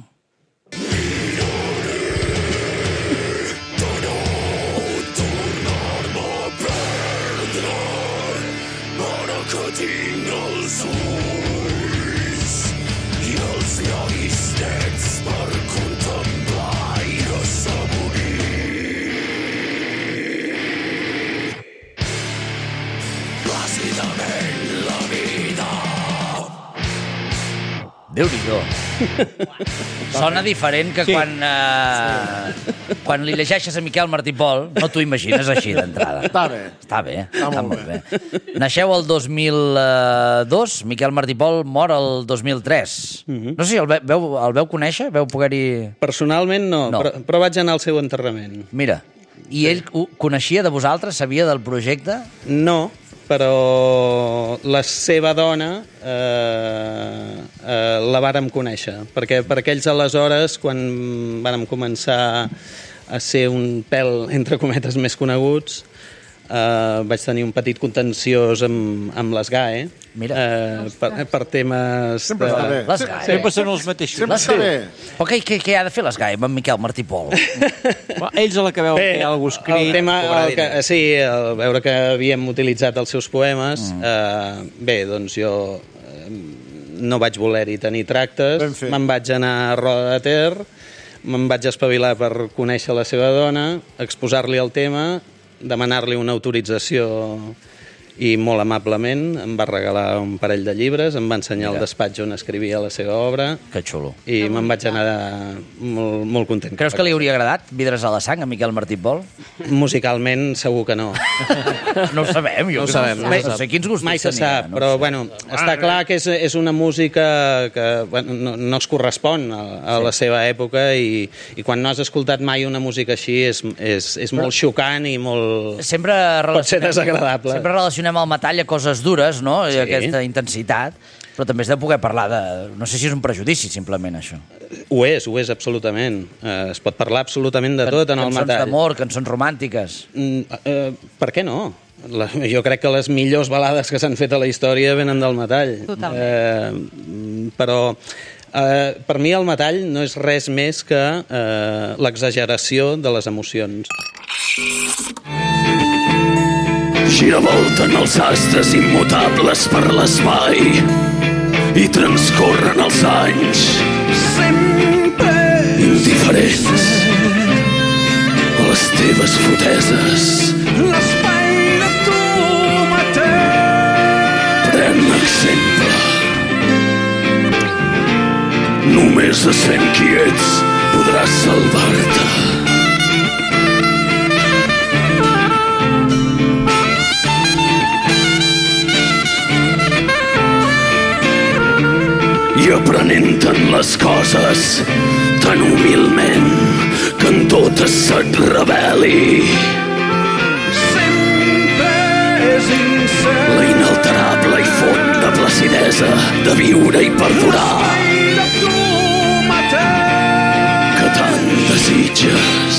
Ara que tinc els ulls i els llavis nets per contemplar i assaborir plàcidament la vida. Déu-n'hi-do. Sona diferent que quan li llegeixes a Miquel Martí i Pol, no t'ho imagines així d'entrada. Està bé. Està molt bé. Naixeu el 2002, Miquel Martí i Pol mor el 2003. No sé si el veu conèixer? Veu poder-hi... Personalment no. Però vaig anar al seu enterrament. Mira, i ell coneixia de vosaltres? Sabia del projecte? No, però la seva dona la vàrem conèixer, perquè per aquells aleshores, quan vàrem començar a ser un pèl, entre cometes, més coneguts, vaig tenir un petit contenciós amb les GAE. Mira. Per temes... Sempre està bé. Les GAE. Sempre són els mateixos. Sempre està bé. Però què ha de fer les GAE amb en Miquel Martí i Pol? Ells a la que veuen que hi ha algú escrit... El tema, sí, al veure que havíem utilitzat els seus poemes, bé, doncs jo no vaig voler-hi tenir tractes, me'n vaig anar a Roda de Ter, me'n vaig espavilar per conèixer la seva dona, exposar-li el tema, demanar-li una autorització i molt amablement em va regalar un parell de llibres, em va ensenyar el despatx on escrivia la seva obra. Que xulo. I me'n vaig anar molt, molt content. Creus que li hauria agradat Vidres a la Sang a Miquel Martí i Pol? Musicalment segur que no. No ho sabem, jo. No ho sabem. No sé quins gustos mai se sap, però bueno, està clar que és una música que no es correspon a la seva època i quan no has escoltat mai una música així és molt xocant i molt... pot ser desagradable. Sempre relacionem el metall a coses dures, no? I aquesta intensitat, però també es deu poder parlar de... No sé si és un prejudici, simplement, això. Ho és absolutament. Es pot parlar absolutament de tot en el metall. Cançons d'amor, cançons romàntiques... Per què no? Jo crec que les millors balades que s'han fet a la història venen del metall. Totalment. Però per mi el metall no és res més que l'exageració de les emocions. Giravolten els astres immutables per l'espai i transcorren els anys sempre indiferents a les teves foteses. L'espai de tu mateix. Pren exemple. Només essent quiets podràs salvar-te. I aprenent-te'n les coses tan humilment que en totes se't reveli. Sempre és incert la inalterable i fonda l'acidesa de viure i perdurar que tant desitges.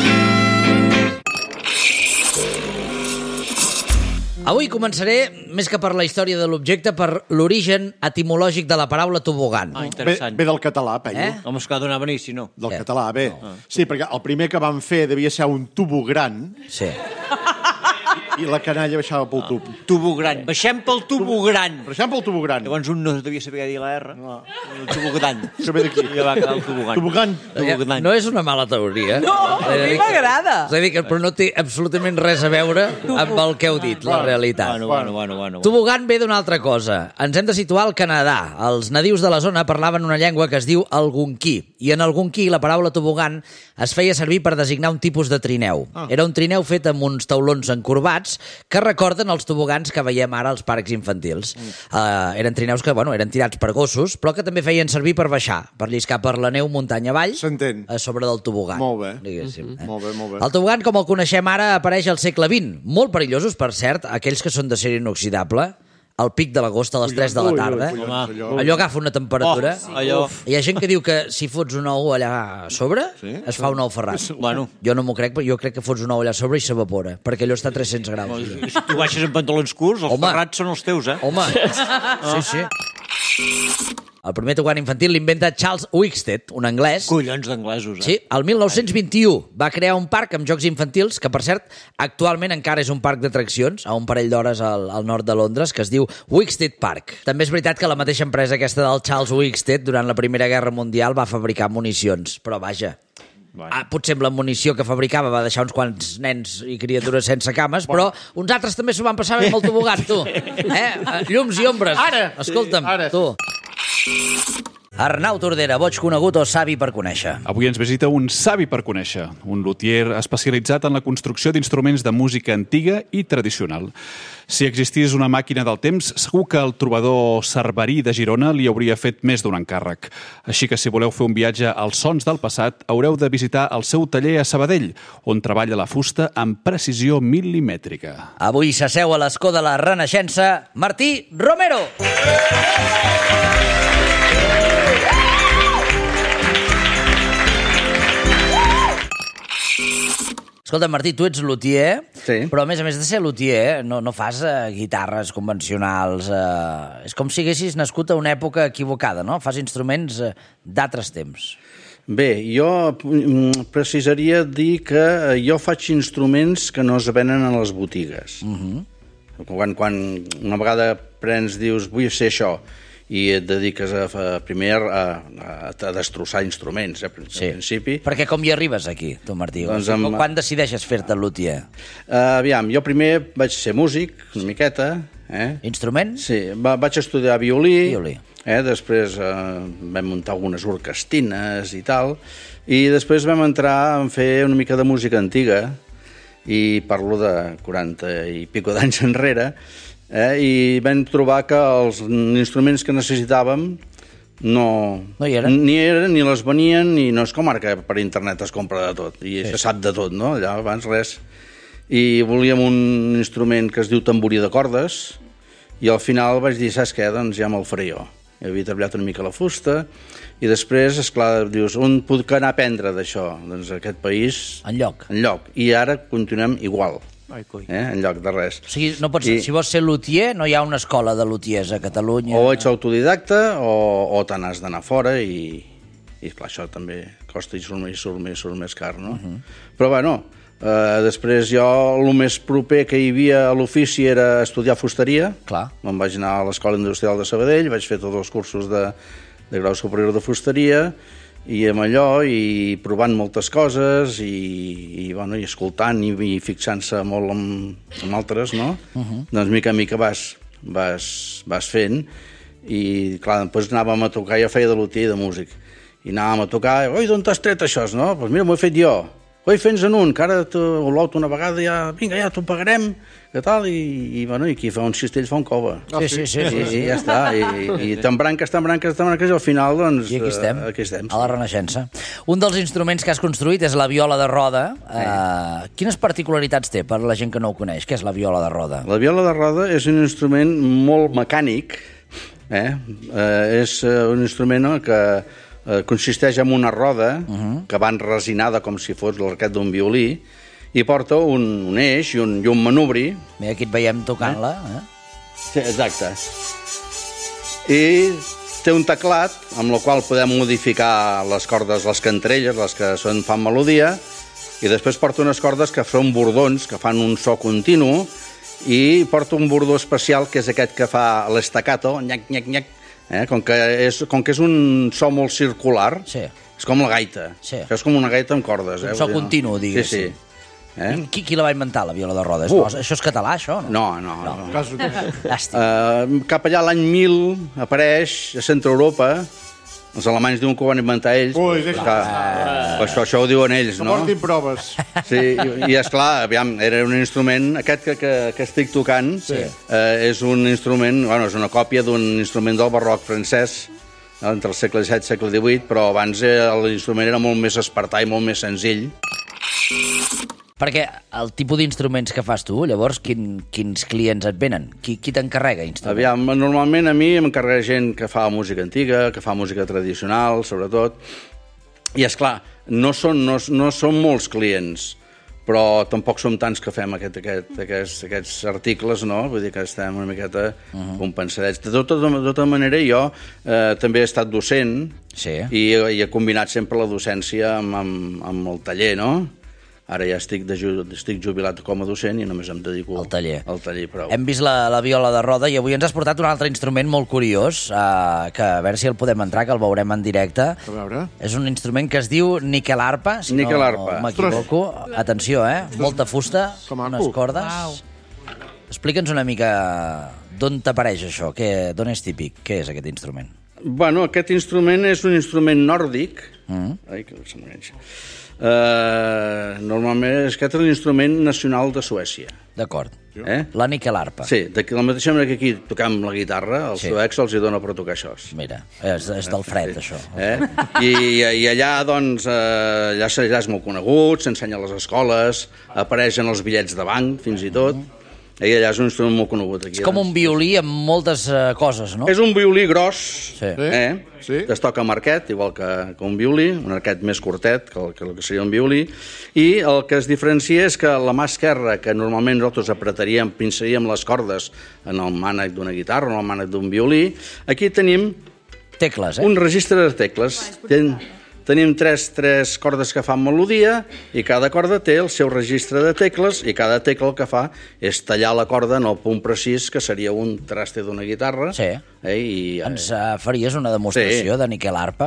Avui començaré, més que per la història de l'objecte, per l'origen etimològic de la paraula tobogan. Interessant. Ve del català, penyo. Home, és que ha donat venir, si no. Del català, bé. Sí, perquè el primer que van fer devia ser un tubo gran. Sí. I la canalla baixava pel tub. Tubo gran. Baixem pel tubo gran. Baixem pel tubo gran. Llavors un no devia saber dir la R. No. El tubo gran. Això ve d'aquí. I ja va quedar el tubo gran. No és una mala teoria. No, a mi m'agrada. És a dir, però no té absolutament res a veure amb el que heu dit, la realitat. Bueno. Tobogan ve d'una altra cosa. Ens hem de situar al Canadà. Els nadius de la zona parlaven una llengua que es diu algonquí. I en algonquí la paraula tobogan es feia servir per designar un tipus de trineu. Era un trineu fet amb uns taulons encorbats que recorden els tobogans que veiem ara als parcs infantils. Eren trineus que, eren tirats per gossos, però que també feien servir per baixar, per lliscar per la neu muntanya avall, a sobre del tobogan. Molt bé. Diguéssim. Molt bé. El tobogan, com el coneixem ara, apareix al segle XX. Molt perillosos, per cert, aquells que són d'acer inoxidable. Al pic de l'agost a les 3 de la tarda. Allò agafa una temperatura. Hi ha gent que diu que si fots un ou allà a sobre, es fa un ou ferrat. Jo no m'ho crec, però jo crec que fots un ou allà a sobre i s'evapora, perquè allò està a 300 graus. I si tu baixes en pantalons curts, els ferrats són els teus, eh? Home, sí. El primer tobogan infantil l'inventa Charles Wickstead, un anglès. Collons d'anglesos, Sí, el 1921 va crear un parc amb jocs infantils que, per cert, actualment encara és un parc d'atraccions a un parell d'hores al nord de Londres, que es diu Wickstead Park. També és veritat que la mateixa empresa aquesta del Charles Wickstead durant la Primera Guerra Mundial va fabricar municions, però vaja... potser amb la munició que fabricava va deixar uns quants nens i criatures sense cames, però uns altres també s'ho van passar bé amb el tobogan, tu. Llums i ombres. Escolta'm, tu. Arnau Tordera, boig conegut o savi per conèixer? Avui ens visita un savi per conèixer, un luthier especialitzat en la construcció d'instruments de música antiga i tradicional. Si existís una màquina del temps, segur que el trobador Cerverí de Girona li hauria fet més d'un encàrrec. Així que si voleu fer un viatge als sons del passat, haureu de visitar el seu taller a Sabadell, on treballa la fusta amb precisió mil·limètrica. Avui s'asseu a l'escó de la Renaixença, Martí Romero! Escolta, Martí, tu ets luthier, però a més de ser luthier, no fas guitarres convencionals. És com si haguessis nascut a una època equivocada, no? Fas instruments d'altres temps. Bé, jo precisaria dir que jo faig instruments que no es venen a les botigues. Quan una vegada dius, vull ser això, i et dediques primer a destrossar instruments, al principi. Perquè com hi arribes aquí, tu, Martí? Quan decideixes fer-te luthier? Aviam, jo primer vaig ser músic, una miqueta. Instrument? Sí, vaig estudiar violí. Després vam muntar algunes orquestines i tal, i després vam entrar a fer una mica de música antiga, i parlo de 40 i pico d'anys enrere, i vam trobar que els instruments que necessitàvem no hi eren, ni les venien, i no és com ara que per internet es compra de tot, i se sap de tot, no? Allà abans res. I volíem un instrument que es diu tamborí de cordes, i al final vaig dir, saps què? Doncs ja me'l faré jo. Havia treballat una mica la fusta, i després, esclar, dius, on puc anar a aprendre d'això? Doncs aquest país... Enlloc. I ara continuem igual. En lloc de res. O sigui, si vols ser luthier, no hi ha una escola de luthiers a Catalunya. O ets autodidacta o te n'has d'anar fora, i clar, això també costa i surt més car, no? Però bueno, després jo el més proper que hi havia a l'ofici era estudiar fusteria. Me'n vaig anar a l'Escola Industrial de Sabadell, vaig fer tots els cursos de grau superior de fusteria, i amb allò, i provant moltes coses, i escoltant i fixant-se molt en altres, no? Doncs mica en mica vas fent, i clar, després anàvem a tocar, jo feia de luthier i de músic, i anàvem a tocar, oi, d'on t'has tret això, no? Doncs mira, m'ho he fet jo. Oi, fes en un, que ara l'auto una vegada ja, vinga, ja t'ho pagarem, que tal, i qui fa un cistell fa un cova. Sí. I ja està, i tan branques, i al final, doncs... I aquí estem. A la Renaixença. Un dels instruments que has construït és la viola de roda. Quines particularitats té per la gent que no ho coneix? Què és la viola de roda? La viola de roda és un instrument molt mecànic, És un instrument que consisteix en una roda que va enresinada com si fos l'arquet d'un violí i porta un eix i un manubri. Mira, aquí et veiem tocant-la. Sí, exacte. I té un teclat amb el qual podem modificar les cordes, les cantrelles, les que fan melodia, i després porta unes cordes que fan bordons, que fan un so continu, i porta un bordó especial, que és aquest que fa l'estacato, nyac, nyac, nyac, com que és un so molt circular, és com la gaita. És com una gaita amb cordes. Un so continu, diguéssim. Sí. Qui la va inventar, la viola de rodes? Això és català, això? No. Cap allà l'any 1000 apareix a Centre Europa. Els alemanys diuen que ho van inventar ells. Això ho diuen ells, no? No portin proves. Sí, i esclar, aviam, era un instrument... Aquest que estic tocant és un instrument... Bueno, és una còpia d'un instrument del barroc francès entre el segle XVII i el segle XVIII, però abans l'instrument era molt més espartà i molt més senzill. Perquè el tipus d'instruments que fas tu, llavors, quins clients et venen? Qui t'encarrega instruments? Aviam, normalment a mi m'encarrega gent que fa música antiga, que fa música tradicional, sobretot. I, esclar, no són molts clients, però tampoc som tants que fem aquests articles, no? Vull dir que estem una miqueta compensadets. De tota manera, jo també he estat docent i he combinat sempre la docència amb el taller, no? Ara ja estic jubilat com a docent i només em dedico al taller. Prou. Hem vist la viola de roda i avui ens has portat un altre instrument molt curiós, que a veure si el podem entrar, que el veurem en directe. A veure. És un instrument que es diu niquelarpa, si no m'equivoco. Atenció, molta fusta, unes cordes. Explica'ns una mica d'on t'apareix això, d'on és típic, què és aquest instrument? Bueno, aquest instrument és un instrument nòrdic. Ai, que se m'enganxa. Normalment aquest és l'instrument nacional de Suècia. D'acord. La niquelarpa. Sí, de la mateixa manera que aquí tocam la guitarra, als suecs els dona per tocar això. Mira, és del fred, això. I allà, doncs, allà és molt conegut, s'ensenya a les escoles, apareixen els bitllets de banc, fins i tot. I allà és un instrument molt conegut. És com un violí amb moltes coses, no? És un violí gros, que es toca amb arquet, igual que un violí, un arquet més curtet que el que seria un violí, i el que es diferencia és que la mà esquerra, que normalment nosaltres pinçaríem les cordes en el mànec d'una guitarra o en el mànec d'un violí, aquí tenim tecles, un registre de tecles. Tenim tres cordes que fan melodia i cada corda té el seu registre de tecles i cada tecla el que fa és tallar la corda en el punt precís, que seria un traste d'una guitarra. Sí. Ens faries una demostració de niquelarpa?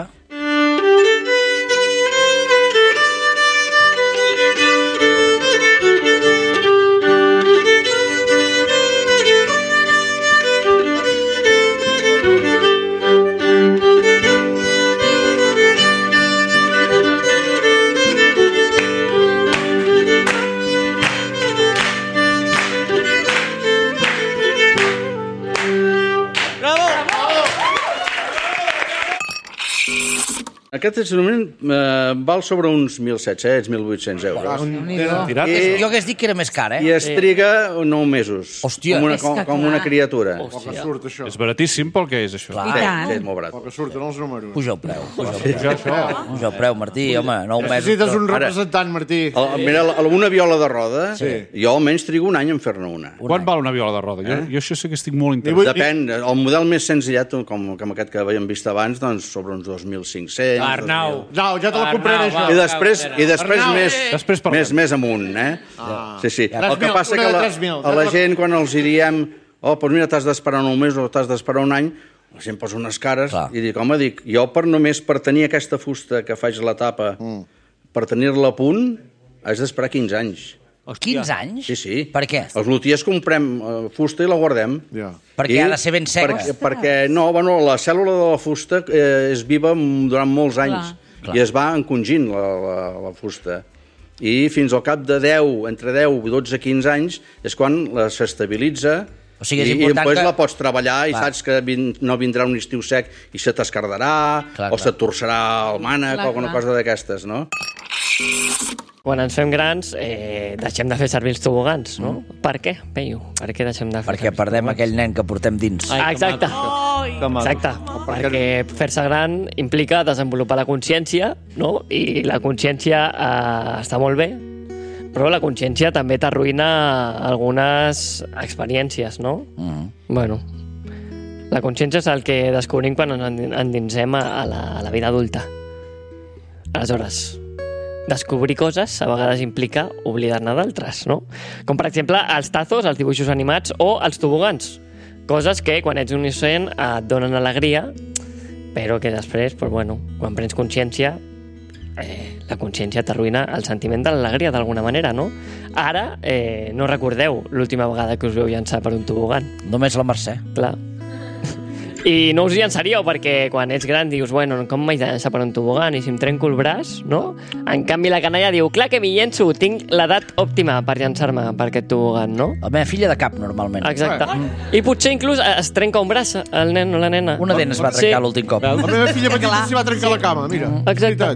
Aquest instrument val sobre uns 1.700, 1.800 euros. Jo hagués dit que era més car, I es triga 9 mesos. Hòstia. Com una criatura. Poc que surt, això. És baratíssim pel que és, això. Sí, és molt barat. Poc que surten els números. Puja el preu. Puja el preu, Martí, home, 9 mesos. Necessites un representant, Martí. Mira, una viola de roda, jo almenys trigo un any en fer-ne una. Quant val una viola de roda? Jo això sí que estic molt interessat. Depèn. El model més senzillet, com aquest que havíem vist abans, doncs sobre uns 2.500. Arnau, ja te la compraré, això. I després més amunt, Sí. El que passa que a la gent, quan els diem doncs mira, t'has d'esperar 9 mesos o t'has d'esperar un any, la gent posa unes cares i dic, jo només per tenir aquesta fusta que faig la tapa, per tenir-la a punt, has d'esperar 15 anys. 15 anys? Sí. Per què? Els lutiers comprem fusta i la guardem. Perquè ha de ser ben seca. Perquè, la cèl·lula de la fusta és viva durant molts anys i es va encongint la fusta. I fins al cap de entre 10 i 12 15 anys és quan s'estabilitza i després la pots treballar i saps que no vindrà un estiu sec i se t'escardarà o se torçarà el mànec o alguna cosa d'aquestes, no? Quan ens fem grans, deixem de fer servir els tobogans, no? Per què, Peyu? Per què deixem de fer Perquè perdem aquell nen que portem dins. Exacte. Exacte, perquè fer-se gran implica desenvolupar la consciència, no? I la consciència està molt bé, però la consciència també t'arruïna algunes experiències, no? Bueno, la consciència és el que descobrim quan ens endinsem a la vida adulta. Aleshores, descobrir coses a vegades implica oblidar-ne d'altres, no? Com, per exemple, els tazos, els dibuixos animats o els tobogans. Coses que, quan ets un innocent, et donen alegria, però que després, doncs, bueno, quan prens consciència, la consciència t'arruïna el sentiment de l'alegria, d'alguna manera, no? Ara, no recordeu l'última vegada que us veu llançar per un tobogan. Només la Mercè. Clar. I no us hi llançaríeu, perquè quan ets gran dius, bueno, com m'he de llançar per un tobogan i si em trenco el braç, no? En canvi, la canalla diu, clar que m'hi llenço, tinc l'edat òptima per llançar-me per aquest tobogan, no? La meva filla de cap, normalment. Exacte. I potser inclús es trenca un braç, el nen o la nena. Una dent es va trencar l'últim cop. La meva filla petita s'hi va trencar la cama, mira. Exacte.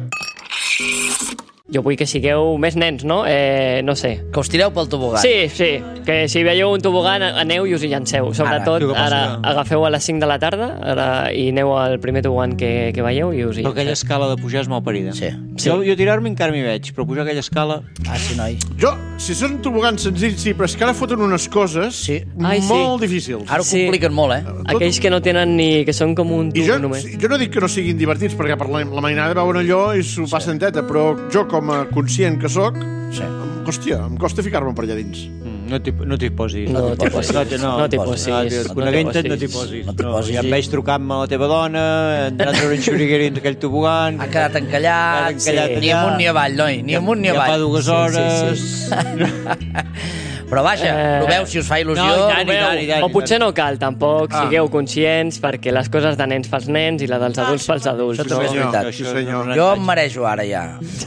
Jo vull que sigueu més nens, no? No sé. Que us tireu pel tobogan. Sí. Que si veieu un tobogan, aneu i us hi llanceu. Sobretot, ara agafeu a les 5 de la tarda i aneu al primer tobogan que veieu i us hi Però aquella escala de pujar és molt parida. Sí. Jo tirar-me encara m'hi veig, però pujar aquella escala... Sí, noi. Jo, si són tobogans senzills, sí, però és que ara foten unes coses molt difícils. Ara ho compliquen molt, Aquells que no tenen ni... que són com un tubo només. Jo no dic que no siguin divertits, perquè per la mainada veuen allò i s'ho passen teta, però jo, com a conscient que sóc, hòstia, em costa ficar-me per allà dins. No t'hi posis. No t'hi posis. Coneguent-te, no t'hi posis. Ja em veig trucant-me a la teva dona, entrat a un xuriguer dins aquell tobogan... Ha quedat encallat, ni amunt ni avall, noi, ni amunt ni avall. Ja fa 2 hores... Però vaja, proveu si us fa il·lusió. O potser no cal, tampoc. Sigueu conscients, perquè les coses de nens pels nens i les dels adults pels adults. Això també és veritat. Jo em marejo ara ja.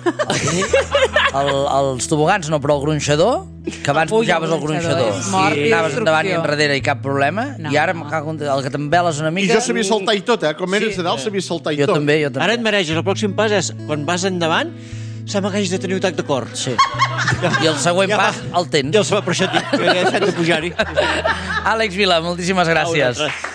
Els tobogans no, però el gronxador, que abans pujaves al gronxador i anaves endavant i enrere i cap problema, i ara el que t'embeles una mica... I jo sabia saltar i tot, com eres de dalt sabia saltar i tot. Jo també. Ara et mareges, el pròxim pas és, quan vas endavant, sembla que hagis de tenir un atac de cor. Sí. I el següent pas el tens. Per això dic que ja has de pujar-hi. Àlex Vila, moltíssimes gràcies.